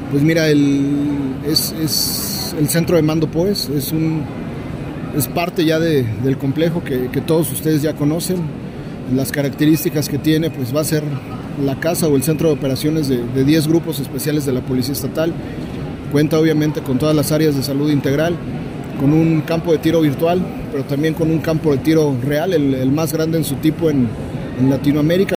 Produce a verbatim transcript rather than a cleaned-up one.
Pues mira, el, es, es el centro de mando pues, es, un, es parte ya de, del complejo que, que todos ustedes ya conocen. Las características que tiene, pues va a ser la casa o el centro de operaciones de, de diez grupos especiales de la Policía Estatal. Cuenta obviamente con todas las áreas de salud integral, con un campo de tiro virtual, pero también con un campo de tiro real, el, el más grande en su tipo en, en Latinoamérica.